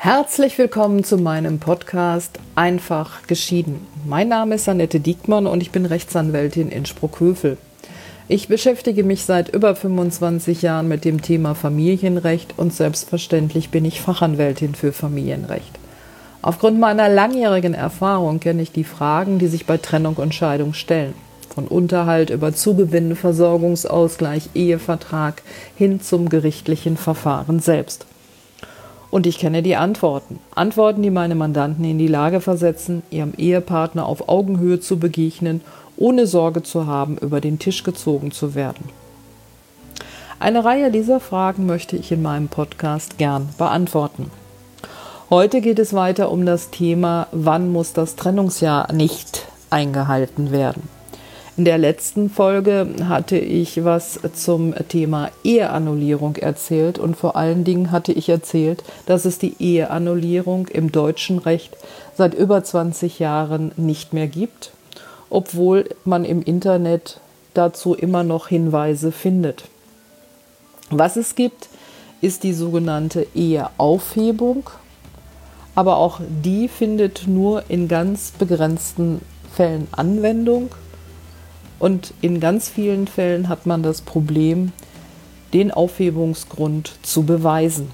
Herzlich willkommen zu meinem Podcast Einfach geschieden. Mein Name ist Annette Diekmann und ich bin Rechtsanwältin in Sprockhövel. Ich beschäftige mich seit über 25 Jahren mit dem Thema Familienrecht und selbstverständlich bin ich Fachanwältin für Familienrecht. Aufgrund meiner langjährigen Erfahrung kenne ich die Fragen, die sich bei Trennung und Scheidung stellen. Von Unterhalt über Zugewinn, Versorgungsausgleich, Ehevertrag hin zum gerichtlichen Verfahren selbst. Und ich kenne die Antworten. Antworten, die meine Mandanten in die Lage versetzen, ihrem Ehepartner auf Augenhöhe zu begegnen, ohne Sorge zu haben, über den Tisch gezogen zu werden. Eine Reihe dieser Fragen möchte ich in meinem Podcast gern beantworten. Heute geht es weiter um das Thema, wann muss das Trennungsjahr nicht eingehalten werden. In der letzten Folge hatte ich was zum Thema Eheannullierung erzählt und vor allen Dingen hatte ich erzählt, dass es die Eheannullierung im deutschen Recht seit über 20 Jahren nicht mehr gibt, obwohl man im Internet dazu immer noch Hinweise findet. Was es gibt, ist die sogenannte Eheaufhebung, aber auch die findet nur in ganz begrenzten Fällen Anwendung. Und in ganz vielen Fällen hat man das Problem, den Aufhebungsgrund zu beweisen.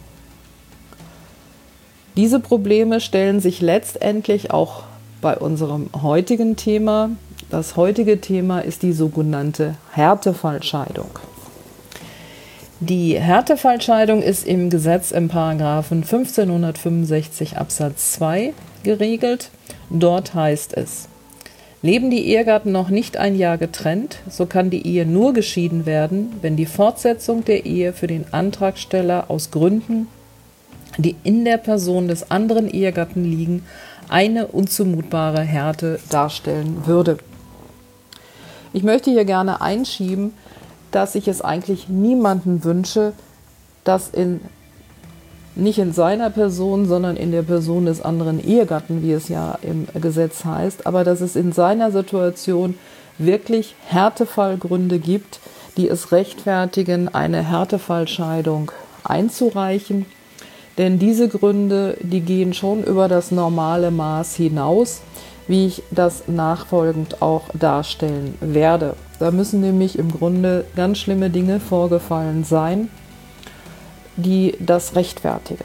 Diese Probleme stellen sich letztendlich auch bei unserem heutigen Thema. Das heutige Thema ist die sogenannte Härtefallscheidung. Die Härtefallscheidung ist im Gesetz im Paragraphen 1565 Absatz 2 geregelt. Dort heißt es: Leben die Ehegatten noch nicht ein Jahr getrennt, so kann die Ehe nur geschieden werden, wenn die Fortsetzung der Ehe für den Antragsteller aus Gründen, die in der Person des anderen Ehegatten liegen, eine unzumutbare Härte darstellen würde. Ich möchte hier gerne einschieben, dass ich es eigentlich niemanden wünsche, dass nicht in seiner Person, sondern in der Person des anderen Ehegatten, wie es ja im Gesetz heißt, aber dass es in seiner Situation wirklich Härtefallgründe gibt, die es rechtfertigen, eine Härtefallscheidung einzureichen. Denn diese Gründe, die gehen schon über das normale Maß hinaus, wie ich das nachfolgend auch darstellen werde. Da müssen nämlich im Grunde ganz schlimme Dinge vorgefallen sein, die das rechtfertigen.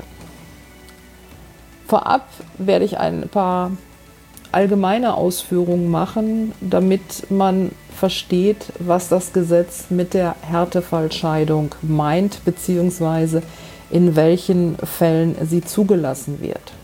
Vorab werde ich ein paar allgemeine Ausführungen machen, damit man versteht, was das Gesetz mit der Härtefallscheidung meint, beziehungsweise in welchen Fällen sie zugelassen wird.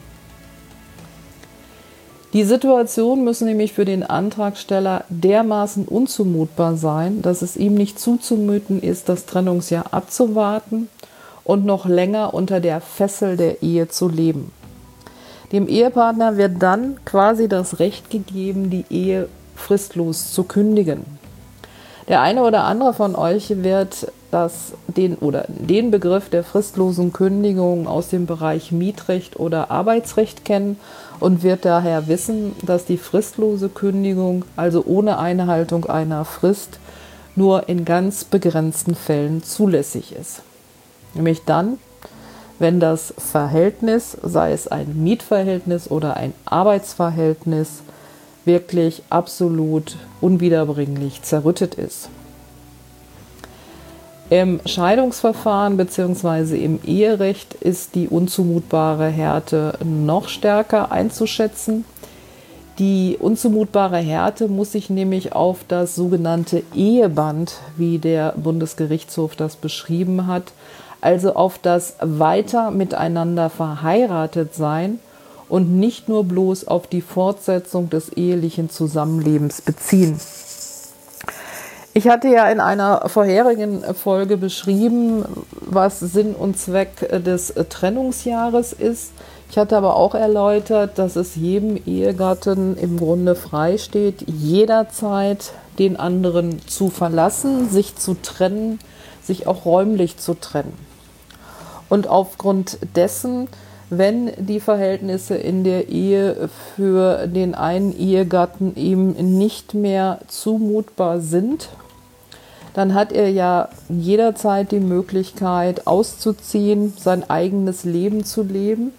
Die Situation muss nämlich für den Antragsteller dermaßen unzumutbar sein, dass es ihm nicht zuzumuten ist, das Trennungsjahr abzuwarten und noch länger unter der Fessel der Ehe zu leben. Dem Ehepartner wird dann quasi das Recht gegeben, die Ehe fristlos zu kündigen. Der eine oder andere von euch wird den Begriff der fristlosen Kündigung aus dem Bereich Mietrecht oder Arbeitsrecht kennen und wird daher wissen, dass die fristlose Kündigung, also ohne Einhaltung einer Frist, nur in ganz begrenzten Fällen zulässig ist. Nämlich dann, wenn das Verhältnis, sei es ein Mietverhältnis oder ein Arbeitsverhältnis, wirklich absolut unwiederbringlich zerrüttet ist. Im Scheidungsverfahren bzw. im Eherecht ist die unzumutbare Härte noch stärker einzuschätzen. Die unzumutbare Härte muss sich nämlich auf das sogenannte Eheband, wie der Bundesgerichtshof das beschrieben hat, also auf das weiter miteinander verheiratet sein und nicht nur bloß auf die Fortsetzung des ehelichen Zusammenlebens beziehen. Ich hatte ja in einer vorherigen Folge beschrieben, was Sinn und Zweck des Trennungsjahres ist. Ich hatte aber auch erläutert, dass es jedem Ehegatten im Grunde frei steht, jederzeit den anderen zu verlassen, sich zu trennen, sich auch räumlich zu trennen. Und aufgrund dessen, wenn die Verhältnisse in der Ehe für den einen Ehegatten eben nicht mehr zumutbar sind, dann hat er ja jederzeit die Möglichkeit auszuziehen, sein eigenes Leben zu leben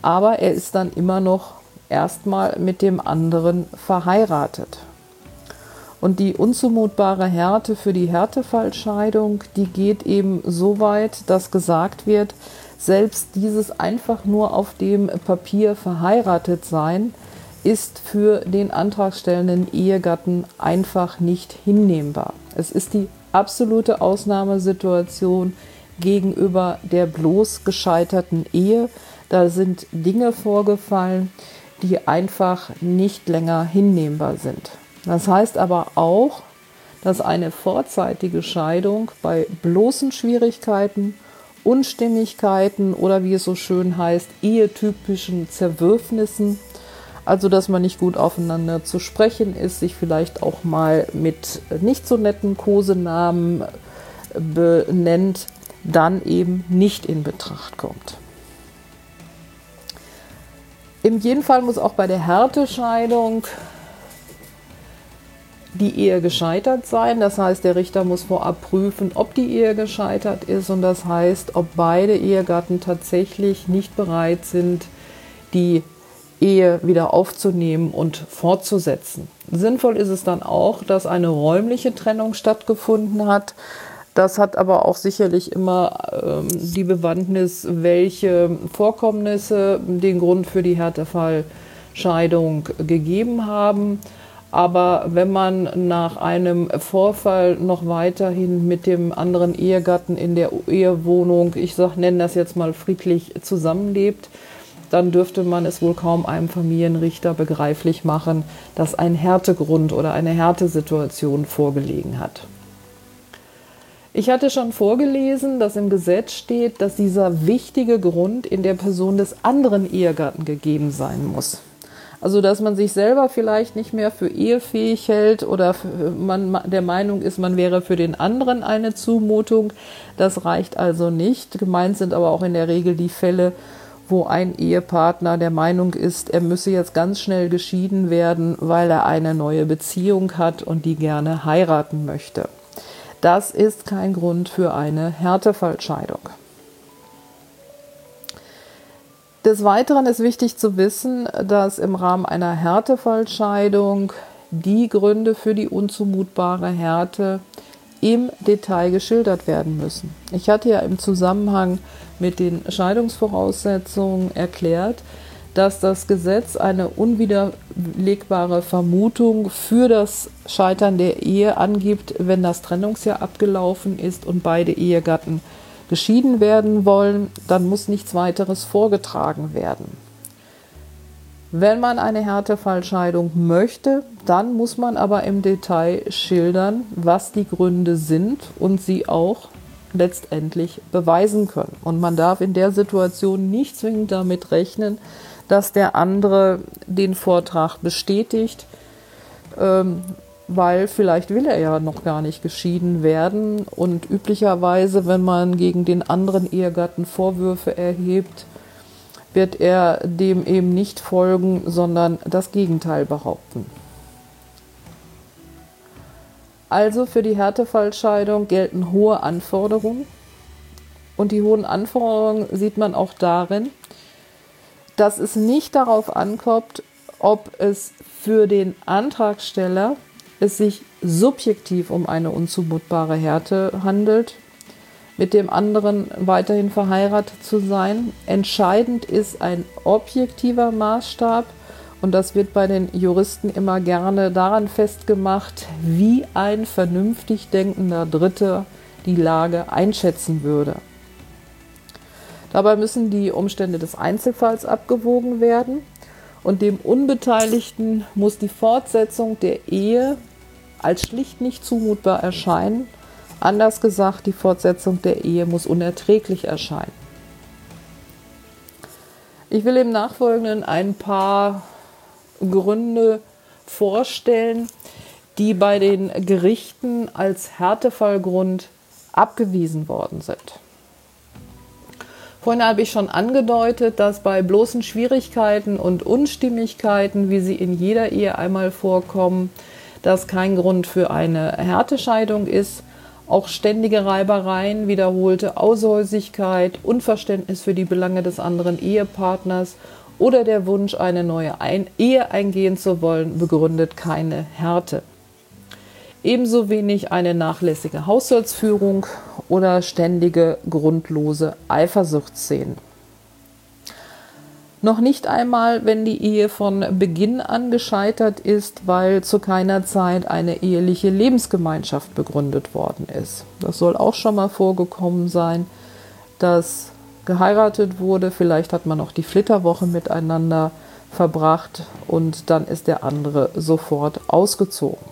aber er ist dann immer noch erstmal mit dem anderen verheiratet. Und die unzumutbare Härte für die Härtefallscheidung, die geht eben so weit, dass gesagt wird, selbst dieses einfach nur auf dem Papier verheiratet sein, ist für den antragstellenden Ehegatten einfach nicht hinnehmbar. Es ist die absolute Ausnahmesituation gegenüber der bloß gescheiterten Ehe. Da sind Dinge vorgefallen, die einfach nicht länger hinnehmbar sind. Das heißt aber auch, dass eine vorzeitige Scheidung bei bloßen Schwierigkeiten, Unstimmigkeiten oder wie es so schön heißt, ehetypischen Zerwürfnissen, also dass man nicht gut aufeinander zu sprechen ist, sich vielleicht auch mal mit nicht so netten Kosenamen benennt, dann eben nicht in Betracht kommt. Im jeden Fall muss auch bei der Härtescheidung die Ehe gescheitert sein. Das heißt, der Richter muss vorab prüfen, ob die Ehe gescheitert ist, und das heißt, ob beide Ehegatten tatsächlich nicht bereit sind, die Ehe wieder aufzunehmen und fortzusetzen. Sinnvoll ist es dann auch, dass eine räumliche Trennung stattgefunden hat. Das hat aber auch sicherlich immer die Bewandtnis, welche Vorkommnisse den Grund für die Härtefallscheidung gegeben haben. Aber wenn man nach einem Vorfall noch weiterhin mit dem anderen Ehegatten in der Ehewohnung, nenne das jetzt mal friedlich, zusammenlebt, dann dürfte man es wohl kaum einem Familienrichter begreiflich machen, dass ein Härtegrund oder eine Härtesituation vorgelegen hat. Ich hatte schon vorgelesen, dass im Gesetz steht, dass dieser wichtige Grund in der Person des anderen Ehegatten gegeben sein muss. Also dass man sich selber vielleicht nicht mehr für ehefähig hält oder man der Meinung ist, man wäre für den anderen eine Zumutung. Das reicht also nicht. Gemeint sind aber auch in der Regel die Fälle, wo ein Ehepartner der Meinung ist, er müsse jetzt ganz schnell geschieden werden, weil er eine neue Beziehung hat und die gerne heiraten möchte. Das ist kein Grund für eine Härtefallscheidung. Des Weiteren ist wichtig zu wissen, dass im Rahmen einer Härtefallscheidung die Gründe für die unzumutbare Härte im Detail geschildert werden müssen. Ich hatte ja im Zusammenhang mit den Scheidungsvoraussetzungen erklärt, dass das Gesetz eine unwiderlegbare Vermutung für das Scheitern der Ehe angibt, wenn das Trennungsjahr abgelaufen ist und beide Ehegatten geschieden werden wollen, dann muss nichts weiteres vorgetragen werden. Wenn man eine Härtefallscheidung möchte, dann muss man aber im Detail schildern, was die Gründe sind und sie auch letztendlich beweisen können. Und man darf in der Situation nicht zwingend damit rechnen, dass der andere den Vortrag bestätigt, weil vielleicht will er ja noch gar nicht geschieden werden. Und üblicherweise, wenn man gegen den anderen Ehegatten Vorwürfe erhebt, wird er dem eben nicht folgen, sondern das Gegenteil behaupten. Also für die Härtefallscheidung gelten hohe Anforderungen. Und die hohen Anforderungen sieht man auch darin, dass es nicht darauf ankommt, ob es für den Antragsteller es sich subjektiv um eine unzumutbare Härte handelt, mit dem anderen weiterhin verheiratet zu sein. Entscheidend ist ein objektiver Maßstab, und das wird bei den Juristen immer gerne daran festgemacht, wie ein vernünftig denkender Dritter die Lage einschätzen würde. Dabei müssen die Umstände des Einzelfalls abgewogen werden, und dem Unbeteiligten muss die Fortsetzung der Ehe als schlicht nicht zumutbar erscheinen. Anders gesagt, die Fortsetzung der Ehe muss unerträglich erscheinen. Ich will im Nachfolgenden ein paar Gründe vorstellen, die bei den Gerichten als Härtefallgrund abgewiesen worden sind. Vorhin habe ich schon angedeutet, dass bei bloßen Schwierigkeiten und Unstimmigkeiten, wie sie in jeder Ehe einmal vorkommen, das kein Grund für eine Härtescheidung ist. Auch ständige Reibereien, wiederholte Aushäusigkeit, Unverständnis für die Belange des anderen Ehepartners oder der Wunsch, eine neue Ehe eingehen zu wollen, begründet keine Härte. Ebenso wenig eine nachlässige Haushaltsführung oder ständige grundlose Eifersuchtsszenen. Noch nicht einmal, wenn die Ehe von Beginn an gescheitert ist, weil zu keiner Zeit eine eheliche Lebensgemeinschaft begründet worden ist. Das soll auch schon mal vorgekommen sein, dass geheiratet wurde, vielleicht hat man noch die Flitterwoche miteinander verbracht und dann ist der andere sofort ausgezogen.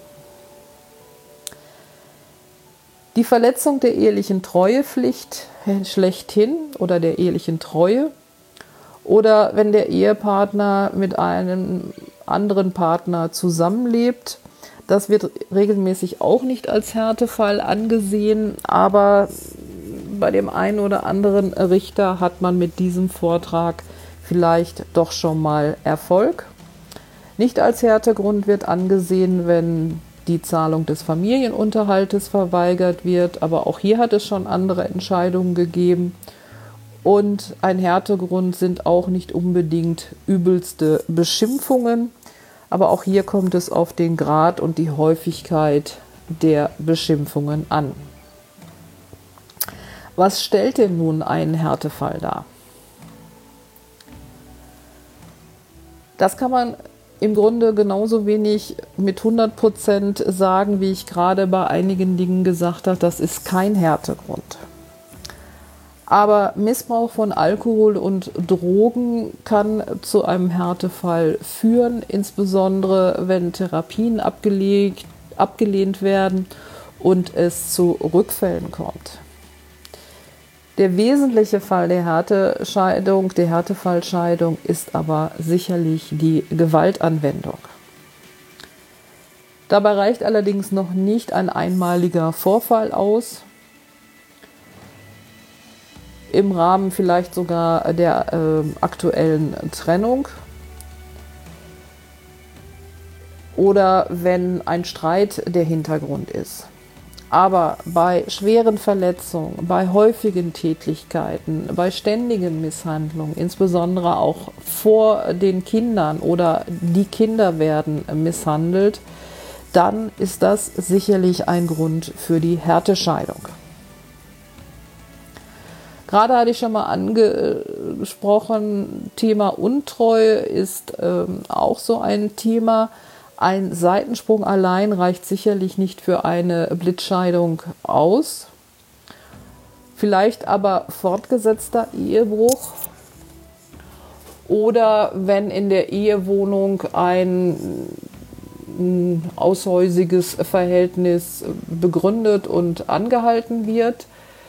Die Verletzung der ehelichen Treuepflicht schlechthin oder der ehelichen Treue oder wenn der Ehepartner mit einem anderen Partner zusammenlebt, das wird regelmäßig auch nicht als Härtefall angesehen, aber bei dem einen oder anderen Richter hat man mit diesem Vortrag vielleicht doch schon mal Erfolg. Nicht als Härtegrund wird angesehen, wenn die Zahlung des Familienunterhaltes verweigert wird, aber auch hier hat es schon andere Entscheidungen gegeben. Und ein Härtegrund sind auch nicht unbedingt übelste Beschimpfungen, aber auch hier kommt es auf den Grad und die Häufigkeit der Beschimpfungen an. Was stellt denn nun einen Härtefall dar? Das kann man im Grunde genauso wenig mit 100% sagen, wie ich gerade bei einigen Dingen gesagt habe, das ist kein Härtegrund. Aber Missbrauch von Alkohol und Drogen kann zu einem Härtefall führen, insbesondere wenn Therapien abgelehnt werden und es zu Rückfällen kommt. Der wesentliche Fall der Härtefallscheidung ist aber sicherlich die Gewaltanwendung. Dabei reicht allerdings noch nicht ein einmaliger Vorfall aus, im Rahmen vielleicht sogar der aktuellen Trennung oder wenn ein Streit der Hintergrund ist. Aber bei schweren Verletzungen, bei häufigen Tätlichkeiten, bei ständigen Misshandlungen, insbesondere auch vor den Kindern oder die Kinder werden misshandelt, dann ist das sicherlich ein Grund für die Härtescheidung. Gerade hatte ich schon mal angesprochen, Thema Untreue ist auch so ein Thema. Ein Seitensprung allein reicht sicherlich nicht für eine Blitzscheidung aus. Vielleicht aber fortgesetzter Ehebruch oder wenn in der Ehewohnung ein aushäusiges Verhältnis begründet und angehalten wird.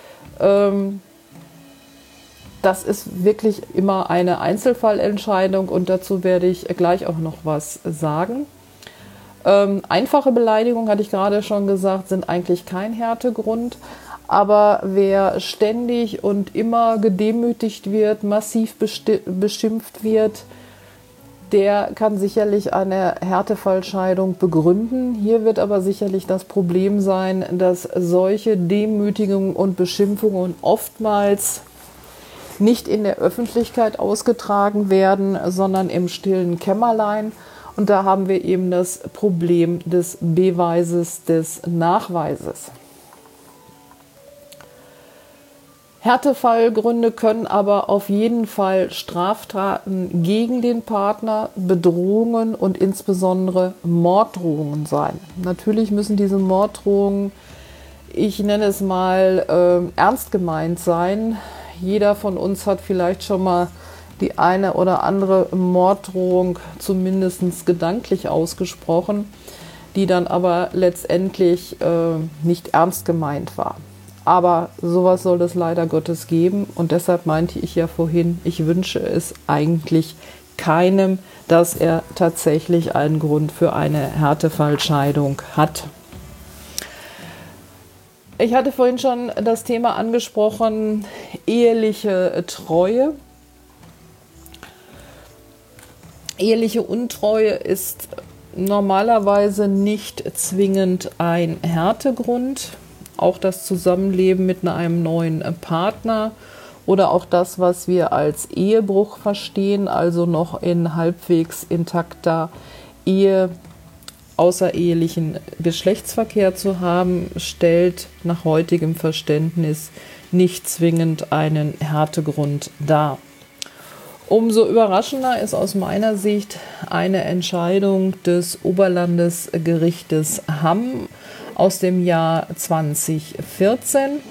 Das ist wirklich immer eine Einzelfallentscheidung und dazu werde ich gleich auch noch was sagen. Einfache Beleidigungen, hatte ich gerade schon gesagt, sind eigentlich kein Härtegrund, aber wer ständig und immer gedemütigt wird, massiv beschimpft wird, der kann sicherlich eine Härtefallscheidung begründen. Hier wird aber sicherlich das Problem sein, dass solche Demütigungen und Beschimpfungen oftmals nicht in der Öffentlichkeit ausgetragen werden, sondern im stillen Kämmerlein. Und da haben wir eben das Problem des Beweises, des Nachweises. Härtefallgründe können aber auf jeden Fall Straftaten gegen den Partner, Bedrohungen und insbesondere Morddrohungen sein. Natürlich müssen diese Morddrohungen, ich nenne es mal, ernst gemeint sein. Jeder von uns hat vielleicht schon mal die eine oder andere Morddrohung zumindest gedanklich ausgesprochen, die dann aber letztendlich nicht ernst gemeint war. Aber sowas soll es leider Gottes geben und deshalb meinte ich ja vorhin, ich wünsche es eigentlich keinem, dass er tatsächlich einen Grund für eine Härtefallscheidung hat. Ich hatte vorhin schon das Thema angesprochen, eheliche Treue. Eheliche Untreue ist normalerweise nicht zwingend ein Härtegrund, auch das Zusammenleben mit einem neuen Partner oder auch das, was wir als Ehebruch verstehen, also noch in halbwegs intakter Ehe außerehelichen Geschlechtsverkehr zu haben, stellt nach heutigem Verständnis nicht zwingend einen Härtegrund dar. Umso überraschender ist aus meiner Sicht eine Entscheidung des Oberlandesgerichtes Hamm aus dem Jahr 2014.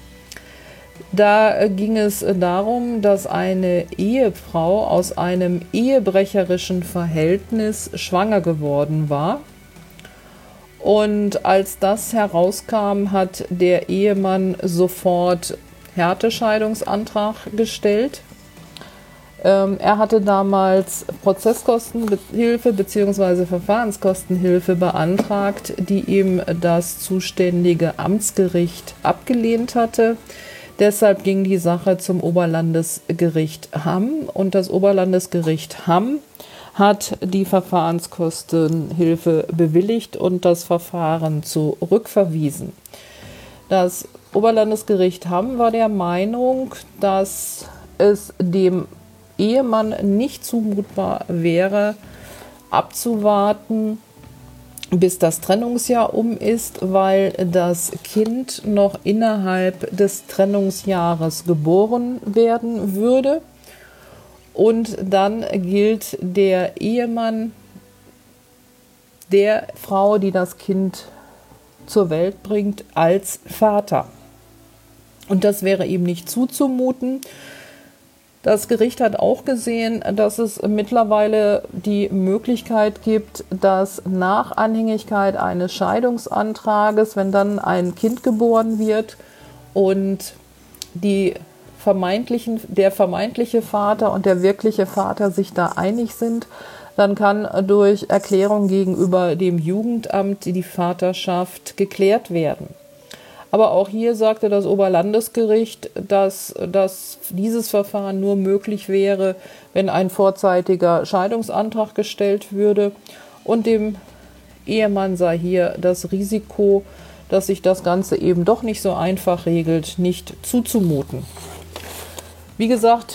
Da ging es darum, dass eine Ehefrau aus einem ehebrecherischen Verhältnis schwanger geworden war. Und als das herauskam, hat der Ehemann sofort Härtescheidungsantrag gestellt. Er hatte damals Prozesskostenhilfe bzw. Verfahrenskostenhilfe beantragt, die ihm das zuständige Amtsgericht abgelehnt hatte. Deshalb ging die Sache zum Oberlandesgericht Hamm und das Oberlandesgericht Hamm hat die Verfahrenskostenhilfe bewilligt und das Verfahren zurückverwiesen. Das Oberlandesgericht Hamm war der Meinung, dass es dem Ehemann nicht zumutbar wäre, abzuwarten, bis das Trennungsjahr um ist, weil das Kind noch innerhalb des Trennungsjahres geboren werden würde. Und dann gilt der Ehemann der Frau, die das Kind zur Welt bringt, als Vater. Und das wäre ihm nicht zuzumuten. Das Gericht hat auch gesehen, dass es mittlerweile die Möglichkeit gibt, dass nach Anhängigkeit eines Scheidungsantrages, wenn dann ein Kind geboren wird und der vermeintliche Vater und der wirkliche Vater sich da einig sind, dann kann durch Erklärung gegenüber dem Jugendamt die Vaterschaft geklärt werden. Aber auch hier sagte das Oberlandesgericht, dass dieses Verfahren nur möglich wäre, wenn ein vorzeitiger Scheidungsantrag gestellt würde. Und dem Ehemann sei hier das Risiko, dass sich das Ganze eben doch nicht so einfach regelt, nicht zuzumuten. Wie gesagt,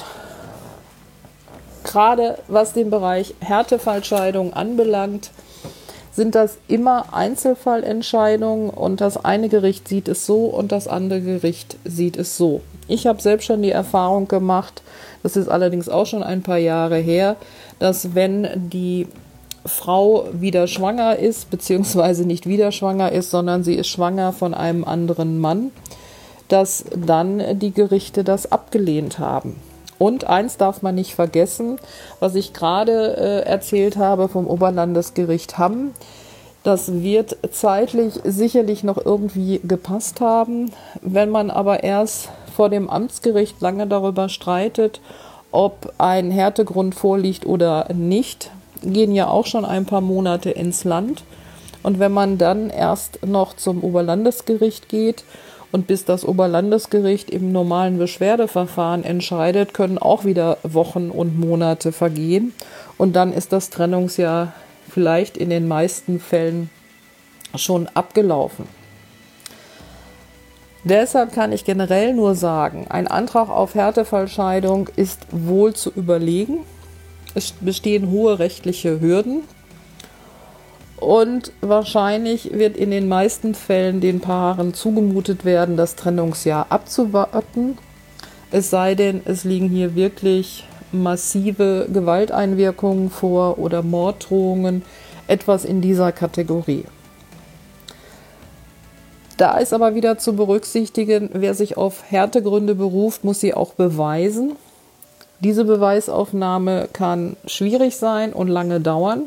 gerade was den Bereich Härtefallscheidung anbelangt, sind das immer Einzelfallentscheidungen und das eine Gericht sieht es so und das andere Gericht sieht es so. Ich habe selbst schon die Erfahrung gemacht, das ist allerdings auch schon ein paar Jahre her, dass wenn die Frau wieder schwanger ist, beziehungsweise nicht wieder schwanger ist, sondern sie ist schwanger von einem anderen Mann, dass dann die Gerichte das abgelehnt haben. Und eins darf man nicht vergessen, was ich gerade erzählt habe vom Oberlandesgericht Hamm, das wird zeitlich sicherlich noch irgendwie gepasst haben. Wenn man aber erst vor dem Amtsgericht lange darüber streitet, ob ein Härtegrund vorliegt oder nicht, gehen ja auch schon ein paar Monate ins Land. Und wenn man dann erst noch zum Oberlandesgericht geht, und bis das Oberlandesgericht im normalen Beschwerdeverfahren entscheidet, können auch wieder Wochen und Monate vergehen. Und dann ist das Trennungsjahr vielleicht in den meisten Fällen schon abgelaufen. Deshalb kann ich generell nur sagen, ein Antrag auf Härtefallscheidung ist wohl zu überlegen. Es bestehen hohe rechtliche Hürden. Und wahrscheinlich wird in den meisten Fällen den Paaren zugemutet werden, das Trennungsjahr abzuwarten. Es sei denn, es liegen hier wirklich massive Gewalteinwirkungen vor oder Morddrohungen, etwas in dieser Kategorie. Da ist aber wieder zu berücksichtigen, wer sich auf Härtegründe beruft, muss sie auch beweisen. Diese Beweisaufnahme kann schwierig sein und lange dauern.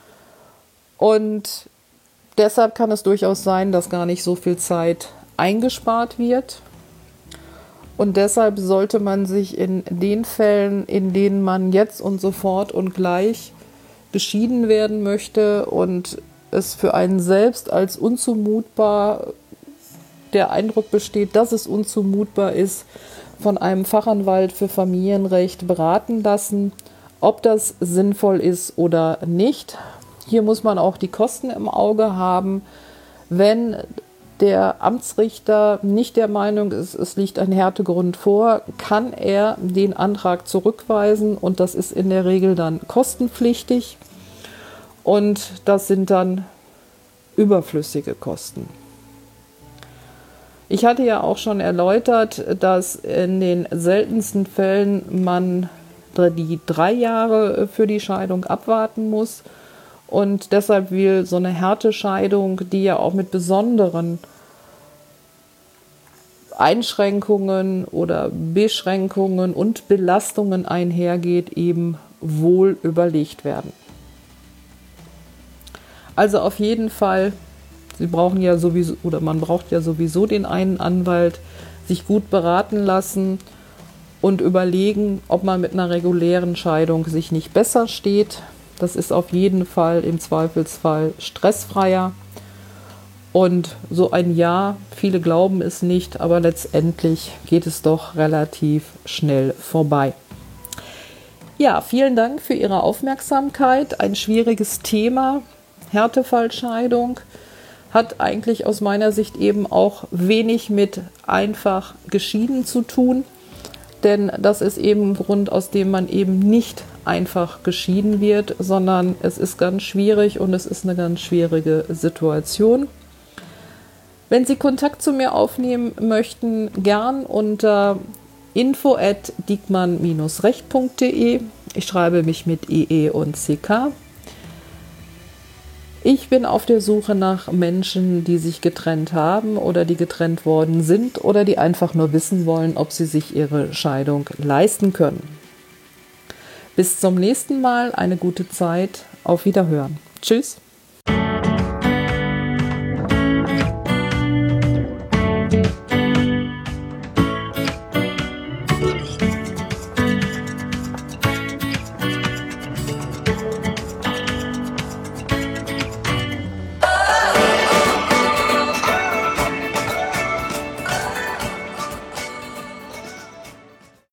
Und deshalb kann es durchaus sein, dass gar nicht so viel Zeit eingespart wird. Und deshalb sollte man sich in den Fällen, in denen man jetzt und sofort und gleich geschieden werden möchte und es für einen selbst als unzumutbar der Eindruck besteht, dass es unzumutbar ist, von einem Fachanwalt für Familienrecht beraten lassen, ob das sinnvoll ist oder nicht. Hier muss man auch die Kosten im Auge haben. Wenn der Amtsrichter nicht der Meinung ist, es liegt ein Härtegrund vor, kann er den Antrag zurückweisen und das ist in der Regel dann kostenpflichtig und das sind dann überflüssige Kosten. Ich hatte ja auch schon erläutert, dass in den seltensten Fällen man die 3 Jahre für die Scheidung abwarten muss. Und deshalb will so eine Härtescheidung, die ja auch mit besonderen Einschränkungen oder Beschränkungen und Belastungen einhergeht, eben wohl überlegt werden. Also auf jeden Fall, man braucht ja sowieso den einen Anwalt, sich gut beraten lassen und überlegen, ob man mit einer regulären Scheidung sich nicht besser steht. Das ist auf jeden Fall im Zweifelsfall stressfreier. Und so ein Jahr, viele glauben es nicht, aber letztendlich geht es doch relativ schnell vorbei. Ja, vielen Dank für Ihre Aufmerksamkeit. Ein schwieriges Thema, Härtefallscheidung, hat eigentlich aus meiner Sicht eben auch wenig mit einfach geschieden zu tun. Denn das ist eben ein Grund, aus dem man eben nicht einfach geschieden wird, sondern es ist ganz schwierig und es ist eine ganz schwierige Situation. Wenn Sie Kontakt zu mir aufnehmen möchten, gern unter info@diekmann-recht.de. Ich schreibe mich mit EE und CK. Ich bin auf der Suche nach Menschen, die sich getrennt haben oder die getrennt worden sind oder die einfach nur wissen wollen, ob sie sich ihre Scheidung leisten können. Bis zum nächsten Mal, eine gute Zeit, auf Wiederhören. Tschüss.